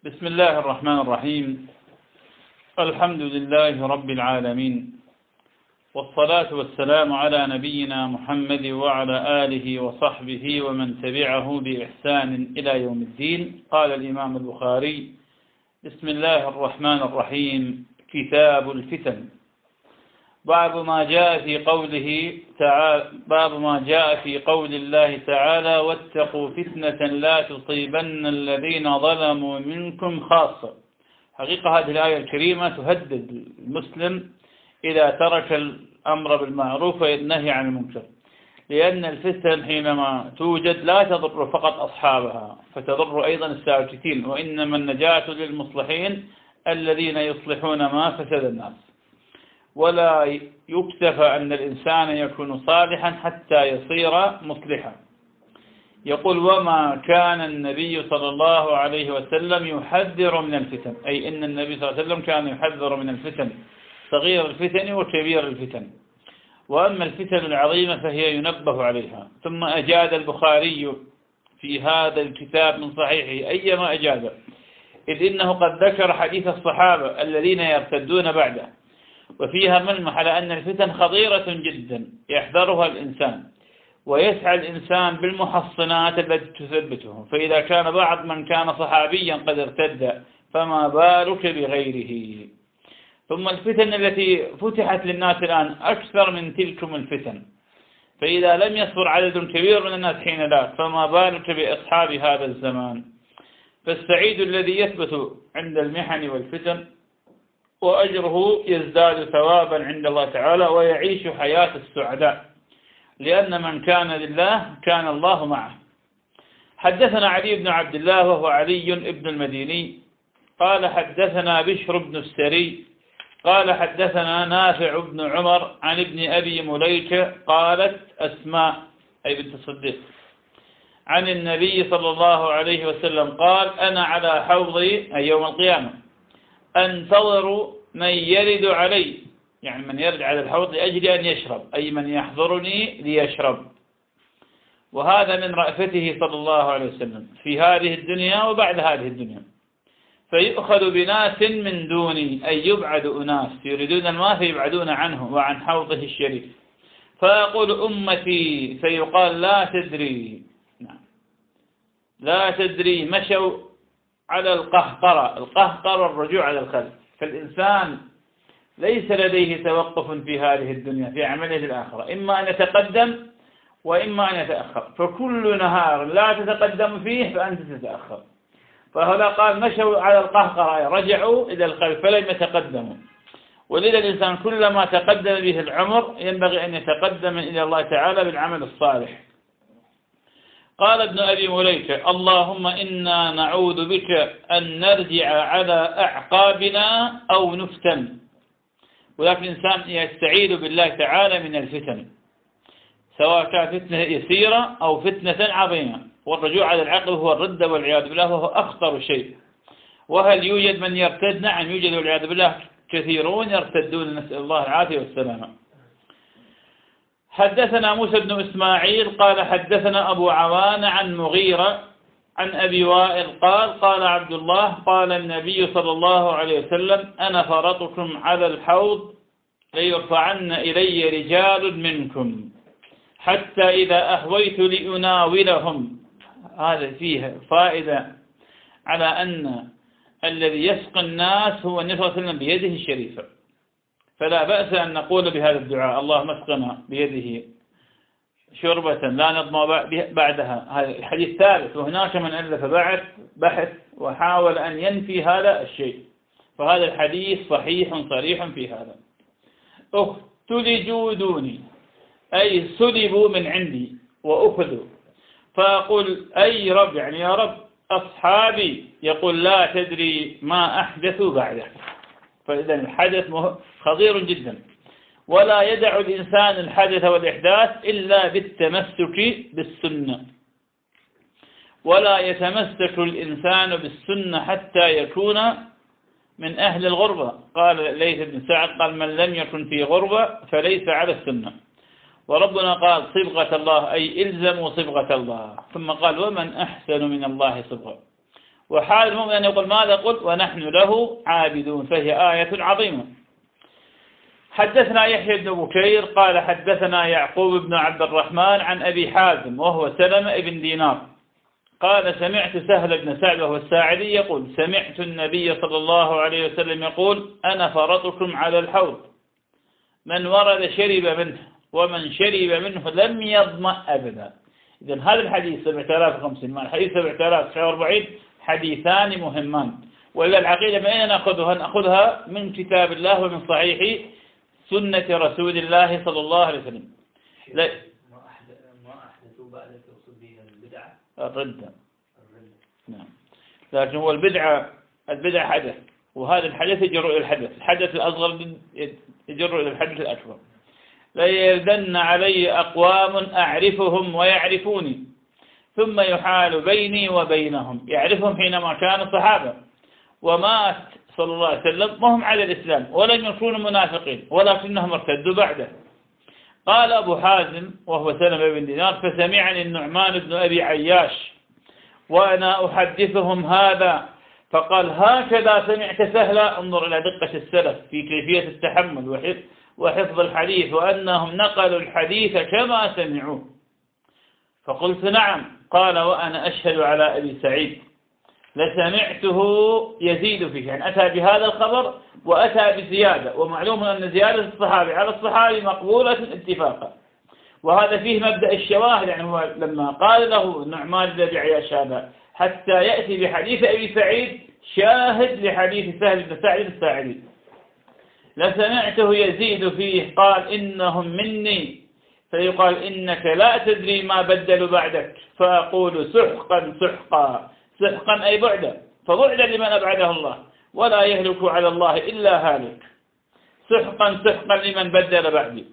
بسم الله الرحمن الرحيم. الحمد لله رب العالمين، والصلاة والسلام على نبينا محمد وعلى آله وصحبه ومن تبعه بإحسان إلى يوم الدين. قال الإمام البخاري: بسم الله الرحمن الرحيم. كتاب الفتن. باب ما جاء في قول الله تعالى: واتقوا فتنة لا تصيبن الذين ظلموا منكم خاصة. حقيقة هذه الآية الكريمة تهدد المسلم إذا ترك الأمر بالمعروف والنهي عن المنكر، لأن الفتن حينما توجد لا تضر فقط أصحابها، فتضر أيضا الساكتين، وإنما النجاة للمصلحين الذين يصلحون ما فسد الناس. ولا يكتفى أن الإنسان يكون صالحا حتى يصير مصلحا. يقول: وما كان النبي صلى الله عليه وسلم يحذر من الفتن، أي إن النبي صلى الله عليه وسلم كان يحذر من الفتن، صغير الفتن وكبير الفتن. وأما الفتن العظيمة فهي ينبه عليها. ثم أجاد البخاري في هذا الكتاب من صحيحه أيما أجاد، إذ إنه قد ذكر حديث الصحابة الذين يرتدون بعده، وفيها ملمح على أن الفتن خطيرة جدا يحذرها الإنسان، ويسعى الإنسان بالمحصنات التي تثبته. فإذا كان بعض من كان صحابيا قد ارتد، فما بالك بغيره. ثم الفتن التي فتحت للناس الآن أكثر من تلكم الفتن، فإذا لم يصبر عدد كبير من الناس حين ذاك، فما بالك بأصحاب هذا الزمان. فالسعيد الذي يثبت عند المحن والفتن، وأجره يزداد ثوابا عند الله تعالى، ويعيش حياة السعداء، لأن من كان لله كان الله معه. حدثنا علي بن عبد الله وهو علي بن المديني قال: حدثنا بشر بن السري قال: حدثنا نافع بن عمر عن ابن أبي مليكة قالت أسماء أي بنت الصديق عن النبي صلى الله عليه وسلم قال: أنا على حوضي أي يوم القيامة أنتظر من يرد علي، يعني من يرد على الحوض لأجل أن يشرب، أي من يحضرني ليشرب. وهذا من رأفته صلى الله عليه وسلم في هذه الدنيا وبعد هذه الدنيا. فيؤخذ بناس من دوني، أي يبعد أناس يريدون الماء فيبعدون عنه وعن حوضه الشريف، فيقول: أمتي، فيقال: لا تدري، لا تدري. مشوا على القهقرة الرجوع على الخلف. فالإنسان ليس لديه توقف في هذه الدنيا في عمله الآخرة، إما أن يتقدم وإما أن يتأخر. فكل نهار لا تتقدم فيه فأنت تتأخر. فهذا قال: مشوا على القهقرة، رجعوا إلى الخلف فلم يتقدموا. ولذا الإنسان كلما تقدم به العمر ينبغي أن يتقدم إلى الله تعالى بالعمل الصالح. قال ابن أبي مليكة: اللهم إنا نعوذ بك أن نرجع على أعقابنا أو نفتن. ولكن الإنسان يستعيذ بالله تعالى من الفتن، سواء كانت فتنة يسيرة أو فتنة عظيمة. والرجوع على العقل هو الردة والعياذ بالله، وهو أخطر شيء. وهل يوجد من يرتد؟ نعم يوجد، والعياذ بالله كثيرون يرتدون، نسأل الله العافية والسلامة. حدثنا موسى بن إسماعيل قال: حدثنا أبو عوان عن مغيرة عن أبي وائل قال: قال عبد الله: قال النبي صلى الله عليه وسلم: أنا فرطكم على الحوض ليرفعن إلي رجال منكم حتى إذا أهويت لأناولهم. هذا فيه فائدة على أن الذي يسقي الناس هو النبي صلى الله عليه وسلم بيده الشريفة، فلا بأس أن نقول بهذا الدعاء: اللهم اسقنا بيده شربة لا نظمأ بعدها. هذا الحديث ثابت، وهناك من ألف بحث وحاول أن ينفي هذا الشيء، فهذا الحديث صحيح صريح في هذا. اختلجوا دوني، أي سلبوا من عندي وأخذوا. فأقول: أي رب، يعني يا رب أصحابي. يقول: لا تدري ما أحدثوا بعده. فإذا الحدث خطير جدا، ولا يدع الإنسان الحدث والإحداث إلا بالتمسك بالسنة، ولا يتمسك الإنسان بالسنة حتى يكون من أهل الغربة. قال ليث بن سعد قال: من لم يكن في غربة فليس على السنة. وربنا قال: صبغة الله، أي إلزموا صبغة الله. ثم قال: ومن أحسن من الله صبغة. وحال المؤمن أن يقول ماذا قلت ونحن له عابدون، فهي آية عظيمة. حدثنا يحيى بن بكير قال حدثنا يعقوب بن عبد الرحمن عن أبي حازم وهو سلمة بن دينار قال سمعت سهل بن سعد وهو الساعدي يقول سمعت النبي صلى الله عليه وسلم يقول أنا فرطكم على الحوض، من ورد شرب منه ومن شرب منه لم يظمأ أبدا. إذن هذا الحديث 7050 مع الحديث 7049 حديثان مهمان. وإلا العقيدة من أين نأخذها؟ نأخذها من كتاب الله ومن صحيح سنة رسول الله صلى الله عليه وسلم. لا ما أحدثوا بعد تقصد به البدعة الردة. نعم. لكن هو البدعة حدث، وهذا الحدث يجر إلى الحدث الأصغر يجر إلى الحدث الأكبر. لا يردن علي أقوام أعرفهم ويعرفوني ثم يحال بيني وبينهم. يعرفهم حينما كانوا صحابة ومات صلى الله عليه وسلم وهم على الإسلام ولم يكونوا منافقين ولكنهم ارتدوا بعده. قال أبو حازم وهو سلمة بن دينار فسمعني النعمان بن أبي عياش وأنا أحدثهم هذا فقال هكذا سمعت سهلا. انظر إلى دقة السلف في كيفية التحمل وحفظ الحديث وأنهم نقلوا الحديث كما سمعوه. فقلت نعم. قال وأنا أشهد على أبي سعيد لسمعته يزيد فيه، يعني أتى بهذا الخبر وأتى بزيادة، ومعلوم أن زيادة الصحابي على الصحابي مقبولة اتفاقا. وهذا فيه مبدأ الشواهد، يعني هو لما قال له النعمان بن أبي عياش هذا حتى يأتي بحديث أبي سعيد شاهد لحديث سهل بن سعد الساعدي. لسمعته يزيد فيه قال إنهم مني، فيقال إنك لا تدري ما بدلوا بعدك، فأقول سحقا سحقا. سحقا أي بعدا، فبعدا لمن أبعده الله، ولا يهلك على الله إلا هالك. سحقا سحقا لمن بدل بعدي.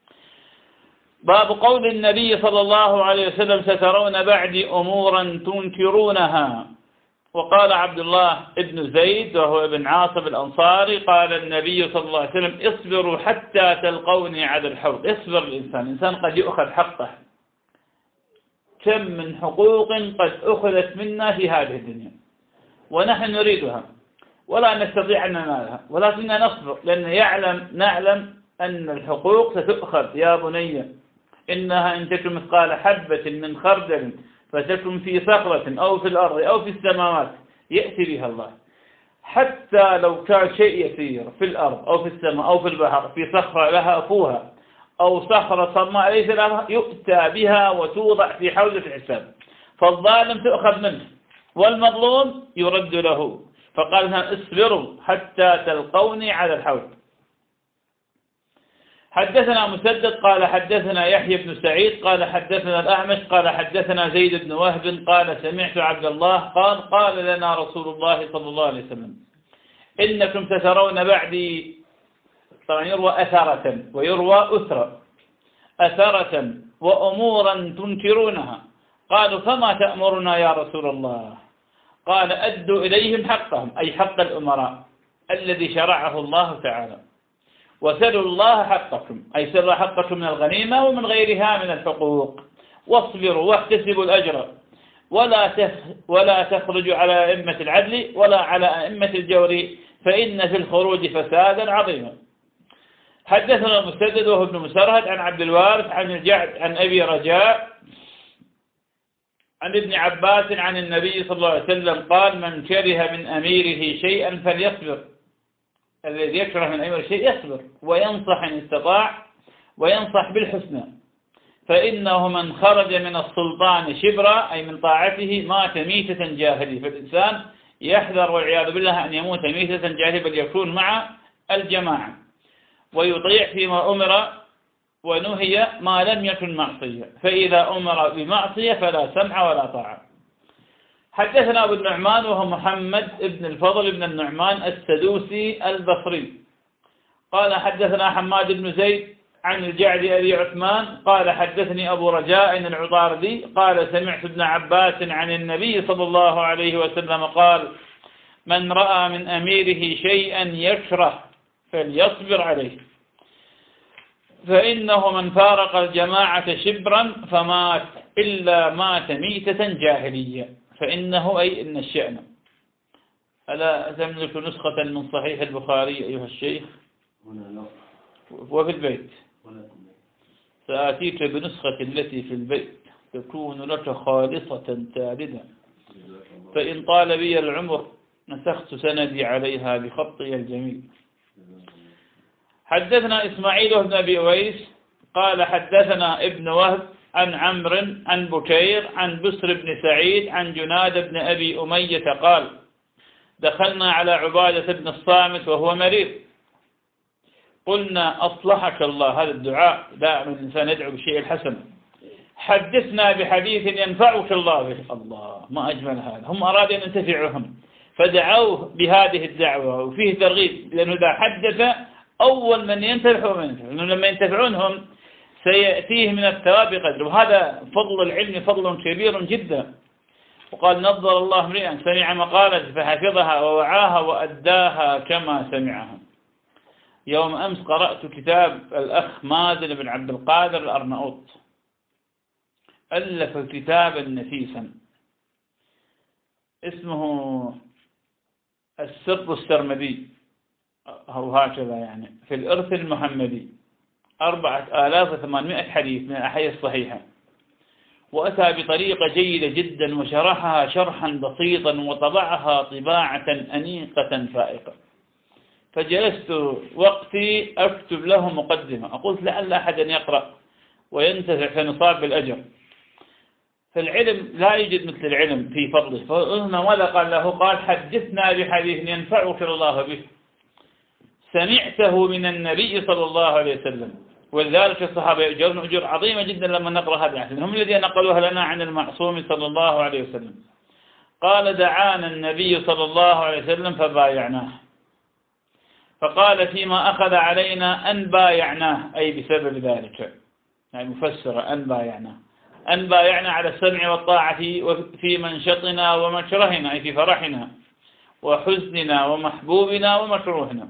باب قول النبي صلى الله عليه وسلم سترون بعدي أمورا تنكرونها. وقال عبد الله ابن زيد وهو ابن عاصم الأنصاري قال النبي صلى الله عليه وسلم اصبروا حتى تلقوني على الحوض. اصبر الإنسان قد يؤخذ حقه. كم من حقوق قد أخذت منا في هذه الدنيا ونحن نريدها ولا نستطيع أن ننالها، ولكننا نصبر لأن نعلم أن الحقوق ستؤخذ. يا بني إنها إن تكن مثقال حبة من خردل فتكن في صخرة أو في الأرض أو في السماوات يأتي بها الله. حتى لو كان شيء يسير في الأرض أو في السماء أو في البحر في صخرة لها أفوها أو صخرة صماء ليس لها يؤتى بها وتوضع في حوزة الحساب. فالظالم تؤخذ منه والمظلوم يرد له. فقال اصبروا حتى تلقوني على الحوض. حدثنا مسدد قال حدثنا يحيى بن سعيد قال حدثنا الأعمش قال حدثنا زيد بن وهب قال سمعت عبد الله قال لنا رسول الله صلى الله عليه وسلم إنكم سترون بعدي، طبعا يروى أثرة ويروى أثرة وأمورا تنكرونها. قالوا فما تأمرنا يا رسول الله؟ قال أدوا إليهم حقهم، أي حق الأمراء الذي شرعه الله تعالى، وسلوا الله حقكم، أي سلوا حقكم من الغنيمة ومن غيرها من الحقوق، واصبروا واحتسبوا الأجر ولا تخرجوا على أئمة العدل ولا على أئمة الجور فإن في الخروج فسادا عظيما. حدثنا مسدد وهو ابن مسرهد عن عبد الوارث عن الجعد عن أبي رجاء عن ابن عباس عن النبي صلى الله عليه وسلم قال من كره من أميره شيئا فليصبر. الذي يكره من أميره شيء يصبر وينصح إن استطاع وينصح بالحسنى، فإنه من خرج من السلطان شبرا أي من طاعته مات ميتة جاهلية. فالإنسان يحذر والعياذ بالله أن يموت ميتة جاهلية، بل يكون مع الجماعة ويطيع فيما أمر ونهي ما لم يكن معصية، فإذا أمر بمعصية فلا سمع ولا طاعة. حدثنا أبو النعمان وهو محمد بن الفضل بن النعمان السدوسي البصري قال حدثنا حماد بن زيد عن الجعد أبي عثمان قال حدثني أبو رجاء العطاردي قال سمعت ابن عباس عن النبي صلى الله عليه وسلم قال من رأى من أميره شيئا يكره فليصبر عليه، فإنه من فارق الجماعة شبرا فمات إلا مات ميتة جاهلية. فإنه أي إن الشأن ألا تملك نسخة من صحيح البخاري أيها الشيخ؟ وفي البيت سآتيك بنسخة التي في البيت تكون لك خالصة تاردة، فإن طال بي العمر نسخت سندي عليها بخطي الجميل. حدثنا إسماعيل بن أبي أويس قال حدثنا ابن وهب عن عمرو عن بكير عن بسر بن سعيد عن جناد بن أبي أمية قال دخلنا على عبادة بن الصامت وهو مريض، قلنا أصلحك الله، هذا الدعاء دائما الإنسان يدعو بالشيء الحسن، حدثنا بحديث ينفعك الله به. الله ما أجمل هذا، هم أرادوا أن ينتفعهم فدعوه بهذه الدعوة، وفيه ترغيب، لأنه إذا حدث أول من ينتفع لأنه لما ينتفعونهم سيأتيه من الثواب بقدر، وهذا فضل العلم فضل كبير جدا. وقال نظر الله امرئا سمع مقالة فحفظها ووعاها وأداها كما سمعها. يوم أمس قرأت كتاب الأخ مازن بن عبد القادر الأرناؤوط، ألف كتابا نفيسا اسمه السر السرمدي أو هكذا يعني في الإرث المحمدي، 4800 حديث من الأحاديث الصحيحة، وأتى بطريقة جيدة جدا وشرحها شرحا بسيطا وطبعها طباعة أنيقة فائقة. فجلست وقتي أكتب له مقدمة، أقول لعل أحدا يقرأ وينتفع فنصاب بالأجر. فالعلم لا يوجد مثل العلم في فضله، فقلنا ماذا قال له؟ قال حدثنا بحديث ينفعك الله به سمعته من النبي صلى الله عليه وسلم. ولذلك الصحابة يؤجرون أجور عظيمة جدا لما نقرأ هذه الأحاديث، هم الذين نقلوها لنا عن المعصوم صلى الله عليه وسلم. قال دعانا النبي صلى الله عليه وسلم فبايعناه، فقال فيما أخذ علينا أن بايعناه، أي بسبب ذلك، يعني مفسرة أن بايعنا على السمع والطاعة في منشطنا ومكرهنا، أي في فرحنا وحزننا ومحبوبنا ومكروهنا،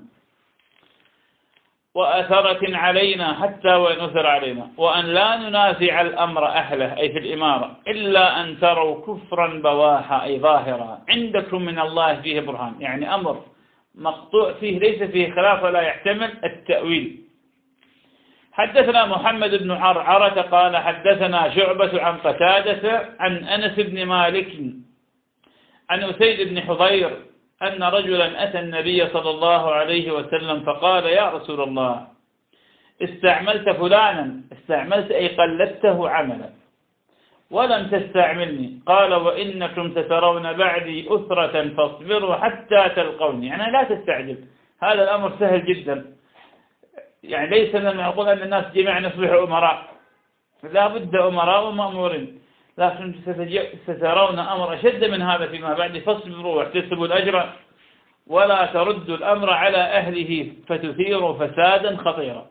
وأثرة علينا حتى ونثر علينا، وأن لا ننازع الأمر أهله، أي في الإمارة، إلا أن تروا كفرا بواحا، أي ظاهرا، عندكم من الله فيه برهان، يعني أمر مقطوع فيه ليس فيه خلاف ولا يحتمل التأويل. حدثنا محمد بن عرعرة قال حدثنا شعبة عن قتادة عن أنس بن مالك عن أسيد بن حضير أن رجلا أتى النبي صلى الله عليه وسلم فقال يا رسول الله استعملت فلانا، استعملت أي قلدته عملا، ولم تستعملني، قال وإنكم سترون بعدي أسرة فاصبروا حتى تلقوني، يعني لا تستعجل، هذا الأمر سهل جدا، يعني ليس لما يقول أن الناس جميعا يصبحوا أمراء، لا بد أمراء ومأمورين، لكن سترون أمر أشد من هذا فيما بعد، فاصبروا واحتسبوا الأجر ولا تردوا الأمر على أهله فتثيروا فسادا خطيرا.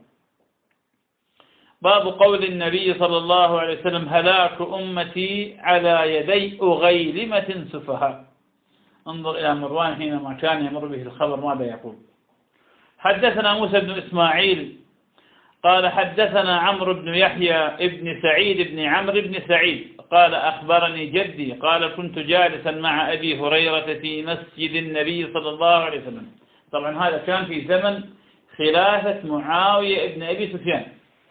باب قول النبي صلى الله عليه وسلم هلاك أمتي على يدي أغيلمة سفهاء. انظر إلى مروان حينما كان يمر به الخبر ماذا يقول. حدثنا موسى بن إسماعيل قال حدثنا عمرو بن يحيى بن سعيد بن عمرو بن سعيد قال أخبرني جدي قال كنت جالسا مع أبي هريرة في مسجد النبي صلى الله عليه وسلم. طبعا هذا كان في زمن خلافة معاوية بن أبي سفيان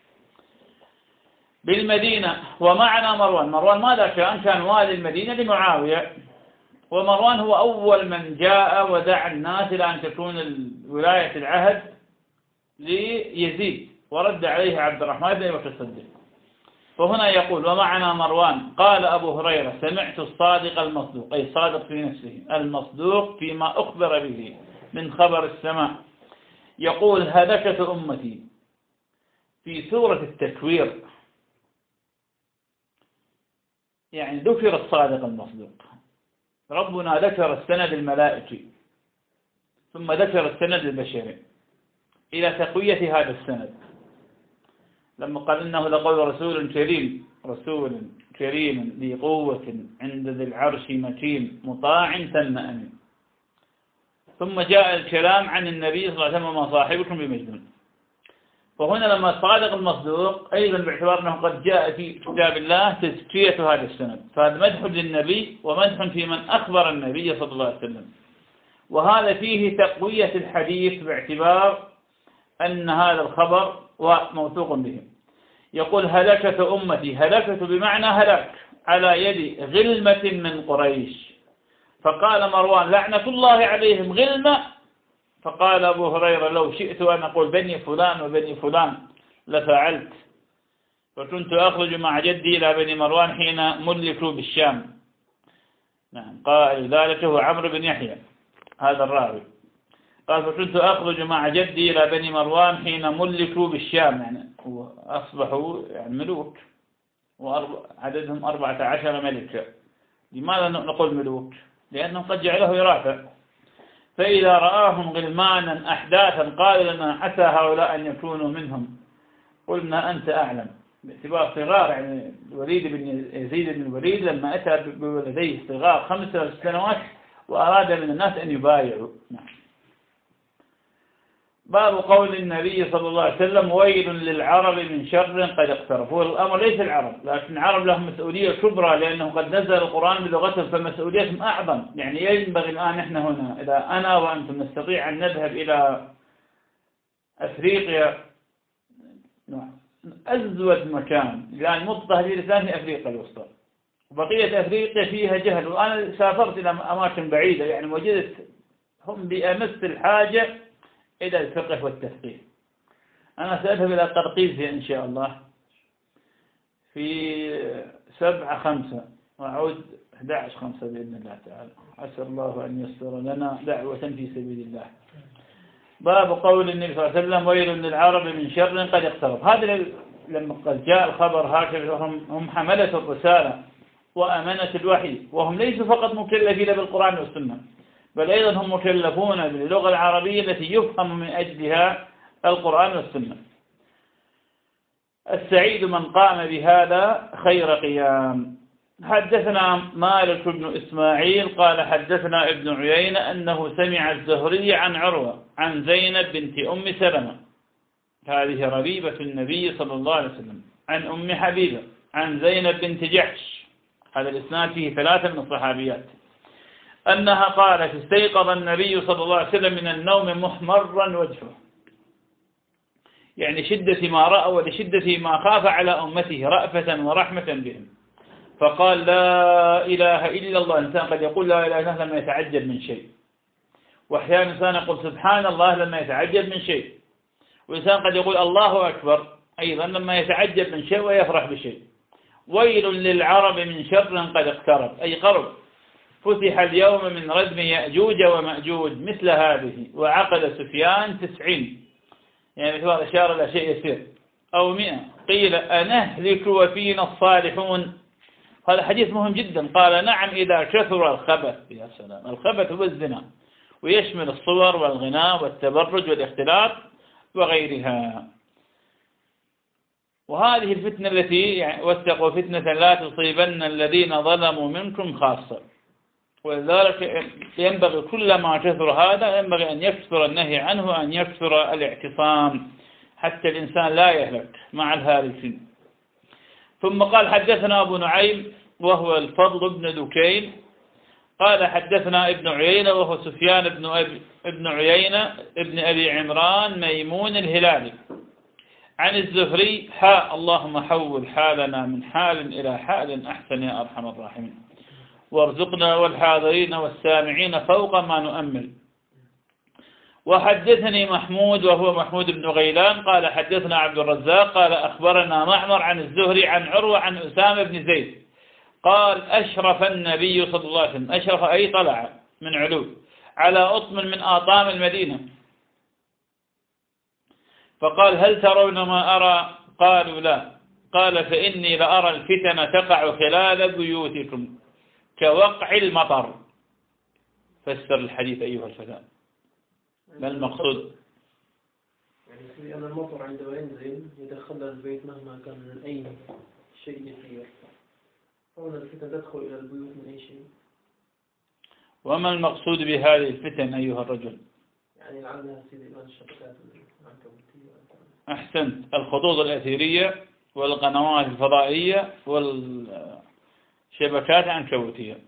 بالمدينة، ومعنا مروان ماذا كان والي المدينة لمعاوية، ومروان هو أول من جاء ودعا الناس إلى أن تكون ولاية العهد ليزيد، ورد عليه عبد الرحمن بن بكر الصديق. فهنا يقول ومعنا مروان قال أبو هريرة سمعت الصادق المصدوق، أي صادق في نفسه المصدوق فيما أخبر به من خبر السماء، يقول هلكت أمتي في سورة التكوير، يعني ذكر الصادق المصدوق، ربنا ذكر السند الملائكي ثم ذكر السند البشري إلى تقوية هذا السند، لما قال إنه لقول رسول كريم ذي قوة عند ذي العرش مكين مطاع ثم أمين. ثم جاء الكلام عن النبي صلى الله عليه وسلم وما صاحبكم بمجنون. فهنا لما الصادق المصدوق أيضا باعتبار أنه قد جاء في كتاب الله تزكية هذا السند، فهذا مدح للنبي ومدح في من أخبر النبي صلى الله عليه وسلم. وهذا فيه تقوية الحديث باعتبار أن هذا الخبر موثوق به. يقول هلكة أمتي، هلكة بمعنى هلاك على يد غلمة من قريش. فقال مروان لعنة الله عليهم غلمة. فقال أبو هريرة لو شئت أن أقول بني فلان وبني فلان لفعلت، فكنت أخرج مع جدي إلى بني مروان حين ملكوا بالشام. نعم، قال ذلك هو عمرو بن يحيى هذا الراوي، قال فكنت أخرج مع جدي إلى بني مروان حين ملكوا بالشام، يعني أصبحوا يعني ملوك، وعددهم 14 ملكا. لماذا نقول ملوك؟ لأنهم قد جعله وراثة. فإذا رآهم غلمانا أحداثا قال لنا حتى هؤلاء أن يكونوا منهم، قلنا أنت أعلم، باعتبار صغار. يعني الوليد بن يزيد بن الوليد لما أتى بولديه صغار 5 سنوات وأراد من الناس أن يبايعوا. نعم. باب قول النبي صلى الله عليه وسلم ويل للعرب من شر قد اقترب. هو الأمر ليس العرب، لكن العرب لهم مسؤولية كبرى، لأنه قد نزل القرآن بلغتهم فمسؤوليتهم أعظم. يعني ينبغي الآن نحن هنا إذا أنا وأنتم نستطيع أن نذهب إلى أفريقيا، أزود مكان الآن مضطهد الإسلام في أفريقيا الوسطى، وبقية أفريقيا فيها جهل. وأنا سافرت إلى أماكن بعيدة يعني وجدت هم بأمس الحاجة إلى الفقه والتفقيه. أنا سأذهب إلى قرقيزيا إن شاء الله في 7/5 وأعود 11/5 بإذن الله تعالى. عسى الله أن يسر لنا دعوة في سبيل الله. باب قول النبي صلى الله عليه وسلم ويل للعرب من شر قد اقترب. هذا لما قد جاء الخبر هكذا هم حملة الرسالة وأمانة الوحي، وهم ليسوا فقط مكلفين بالقرآن والسنة، بل أيضا هم مكلفون باللغة العربية التي يفهم من أجلها القرآن والسنة. السعيد من قام بهذا خير قيام. حدثنا مالك بن إسماعيل قال حدثنا ابن عيينة أنه سمع الزهري عن عروة عن زينب بنت أم سلمة، هذه ربيبة النبي صلى الله عليه وسلم، عن أم حبيبة عن زينب بنت جحش، هذا الإسناد فيه 3 من الصحابيات، أنها قالت استيقظ النبي صلى الله عليه وسلم من النوم محمرا وجهه، يعني شدة ما رأى ولشدة ما خاف على أمته رأفة ورحمة بهم، فقال لا إله إلا الله. إنسان قد يقول لا إله إلا الله لما يتعجب من شيء، وأحيانا إنسان يقول سبحان الله لما يتعجب من شيء، وإنسان قد يقول الله أكبر أيضا لما يتعجب من شيء ويفرح بشيء. ويل للعرب من شر قد اقترب، أي قرب، فتح اليوم من ردم يأجوج ومأجوج مثل هذه، وعقد سفيان 90، يعني مثل هذا أشار إلى شيء يسير، أو 100. قيل أنهلك وفينا الصالحون. هذا حديث مهم جدا. قال نعم إذا كثر الخبث. يا سلام، الخبث هو الزنا، ويشمل الصور والغناء والتبرج والاختلاط وغيرها. وهذه الفتنة التي يعني واتقوا فتنة لا تصيبن الذين ظلموا منكم خاصة. ولذلك ينبغي كلما كثر هذا ينبغي أن يكثر النهي عنه وأن يكثر الاعتصام حتى الإنسان لا يهلك مع الهالكين. ثم قال حدثنا أبو نعيم وهو الفضل بن دكين قال حدثنا ابن عيينة وهو سفيان ابن عيينة ابن أبي عمران ميمون الهلالي عن الزهري اللهم حول حالنا من حال إلى حال أحسن يا أرحم الراحمين، وارزقنا والحاضرين والسامعين فوق ما نؤمل. وحدثني محمود وهو محمود بن غيلان قال حدثنا عبد الرزاق قال أخبرنا معمر عن الزهري عن عروة عن أسامة بن زيد قال أشرف النبي صلى الله عليه وسلم، أشرف أي طلع من علو، على أطم من آطام المدينة، فقال هل ترون ما أرى؟ قالوا لا. قال فإني لأرى الفتن تقع خلال بيوتكم كوقع المطر. فسر الحديث أيها الفتى، ما المقصود؟ يعني أن المطر عندما ينزل يدخل البيت مهما كان من أي شيء يسير، فهنا الفتن تدخل إلى البيوت من أي شيء. وما المقصود بهذه الفتن أيها الرجل؟ يعني لعلها سيدي الآن الشبكات العنكبوتية. أحسنت، الخطوط الأثيرية والقنوات الفضائية والشبكات العنكبوتية.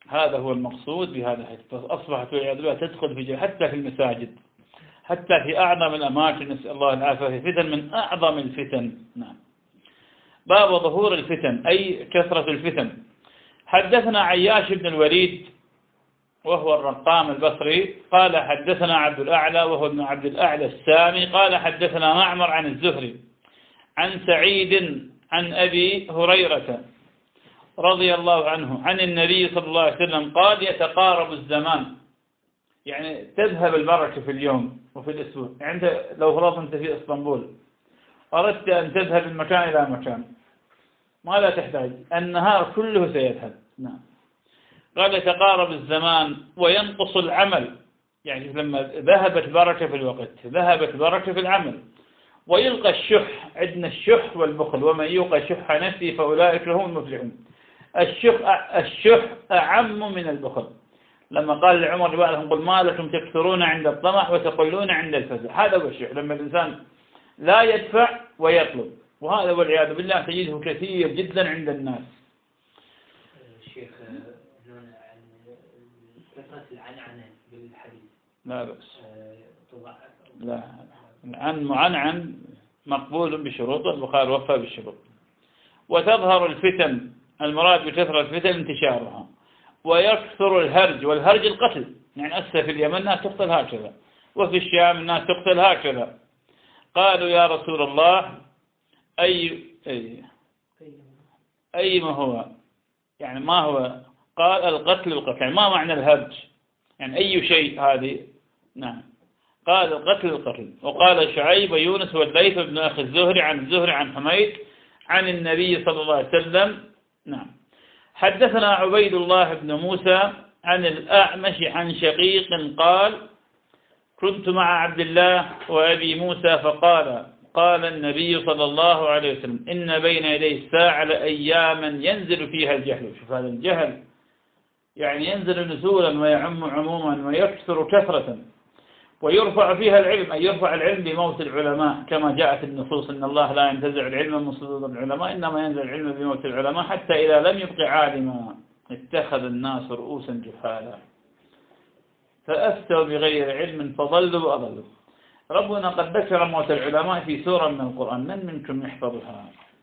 هذا هو المقصود بهذا الحديث. فأصبحت والعياذ بالله تدخل في حتى في المساجد، حتى في أعظم الأماكن، نسأل الله العافية، في فتن من أعظم الفتن. نعم. باب ظهور الفتن أي كثرة الفتن. حدثنا عياش بن الوليد وهو الرقام البصري قال حدثنا عبد الأعلى وهو ابن عبد الأعلى السامي قال حدثنا معمر عن الزهري عن سعيد عن أبي هريرة رضي الله عنه عن النبي صلى الله عليه وسلم قال يتقارب الزمان، يعني تذهب البركة في اليوم وفي الأسبوع. يعني لو فرضت أنت في اسطنبول أردت أن تذهب من مكان إلى مكان، ما لا تحتاج، النهار كله سيذهب. نعم. قال يتقارب الزمان وينقص العمل، يعني لما ذهبت بركة في الوقت ذهبت بركة في العمل. ويلقى الشح، عندنا الشح والبخل، ومن يوق شح نفسه فأولئك هم المفلحون. الشح أعم من البخل. لما قال لعمر رضي الله عنه قل ما لكم تكثرون عند الطمع وتقلون عند الفزع، هذا هو الشح، لما الإنسان لا يدفع ويطلب، وهذا والعياذ بالله تجده كثير جدا عند الناس. الشيخ هنا عن كثرة العنعنة بالحديث لا بأس. لا، عن معنعن مقبول بشروطه، البخاري وفى بالشروط. وتظهر الفتن، المراد بكثرة الفتن انتشارها. ويكثر الهرج، والهرج القتل، يعني أسا في اليمن الناس تقتل هكذا، وفي الشام الناس تقتل هكذا. قالوا يا رسول الله أي ما هو، يعني ما هو؟ قال القتل، يعني ما معنى الهرج، يعني أي شيء هذه؟ نعم. قال القتل. وقال شعيب ويونس والليث بن أخي الزهري عن الزهري عن حميد عن النبي صلى الله عليه وسلم. نعم. حدثنا عبيد الله بن موسى عن الأعمش عن شقيق قال كنت مع عبد الله وأبي موسى قال النبي صلى الله عليه وسلم إن بين يدي الساعة لأياما ينزل فيها الجهل. شوف هذا الجهل، يعني ينزل نزولا ويعم عموما ويكثر كثرة. ويرفع فيها العلم، أي يرفع العلم بموت العلماء، كما جاءت النصوص إن الله لا ينتزع العلم من صدور العلماء، إنما ينزل العلم بموت العلماء، حتى إذا لم يبق عالما اتخذ الناس رؤوسا جهالا فأفتوا بغير علم فضلوا وأضلوا. ربنا قد ذكر موت العلماء في سورة من القرآن، من منكم يحفظها؟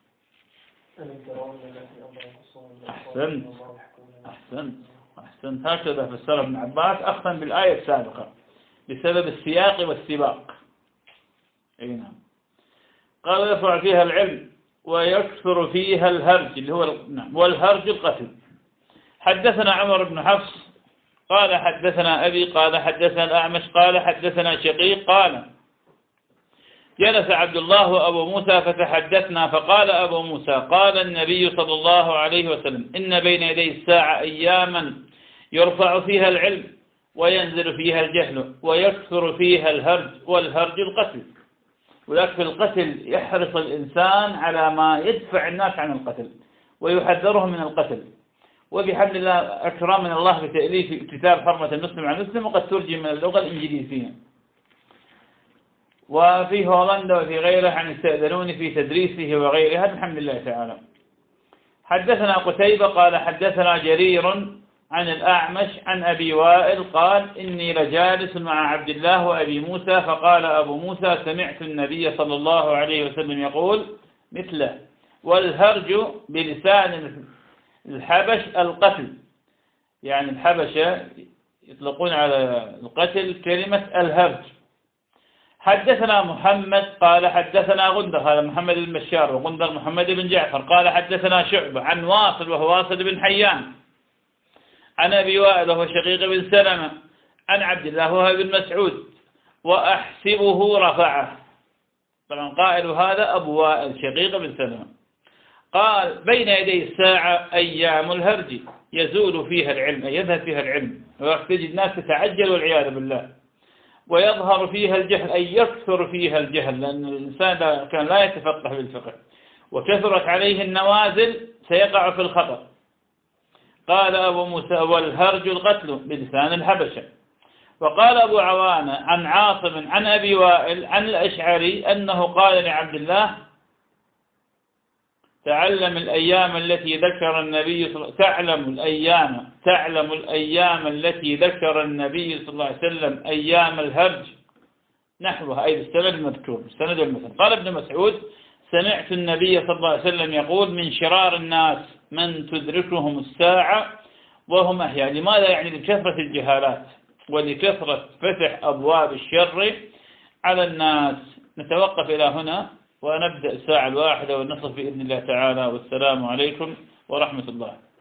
أحسنت. هكذا فسر ابن عباس أخذا بالآية السابقة بسبب السياق والسباق. نعم. قال يرفع فيها العلم ويكثر فيها الهرج، اللي هو نعم، والهرج القتل. حدثنا عمر بن حفص قال حدثنا أبي قال حدثنا الأعمش قال حدثنا شقيق قال جلس عبد الله وأبو موسى فتحدثنا فقال أبو موسى قال النبي صلى الله عليه وسلم إن بين يدي الساعة أياما يرفع فيها العلم وينزل فيها الجهل ويكثر فيها الهرج، والهرج القتل. ولكن في القتل يحرص الإنسان على ما يدفع الناس عن القتل ويحذرهم من القتل. وبحمد الله أكرم من الله بتأليف كتاب حرمة المسلم عن المسلم، وقد ترجم من اللغة الإنجليزية، وفي هولندا وفي غيره عن يستأذنوني في تدريسه وغيرها بحمد الله تعالى. حدثنا قتيبة قال حدثنا جرير عن الأعمش عن أبي وائل قال إني لجالس مع عبد الله وأبي موسى فقال أبو موسى سمعت النبي صلى الله عليه وسلم يقول مثله. والهرج بلسان الحبش القتل، يعني الحبشة يطلقون على القتل كلمة الهرج. حدثنا محمد قال حدثنا غندر، هذا محمد المشار، وغندر محمد بن جعفر قال حدثنا شعبة عن واصل وهو واصل بن حيان عن أبي وائل وهو شقيق بن سلمة عن عبد الله وهو بن مسعود وأحسبه رفعه. طبعا قائل هذا أبو وائل شقيق بن سلمة. قال بين يدي الساعة أيام الهرج يزول فيها العلم، أي يذهب فيها العلم، ويحتاج الناس تتعجل والعياذ بالله. ويظهر فيها الجهل، أي يكثر فيها الجهل، لأن الإنسان كان لا يتفقه بالفقه وكثرت عليه النوازل سيقع في الخطأ. قال أبو موسى والهرج القتل بلسان الحبشة. وقال أبو عوانة عن عاصم عن أبي وائل عن الأشعري أنه قال لعبد الله تعلم الأيام التي ذكر النبي تعلم الأيام التي ذكر النبي صلى الله عليه وسلم أيام الهرج نحوها، أي السند المذكور السند المثل. قال ابن مسعود: سمعت النبي صلى الله عليه وسلم يقول: من شرار الناس من تدركهم الساعة وهم أحياء. لماذا؟ يعني لكثرة الجهالات ولكثرة فتح أبواب الشر على الناس. نتوقف إلى هنا ونبدأ الساعة 1:01 بإذن الله تعالى، والسلام عليكم ورحمة الله.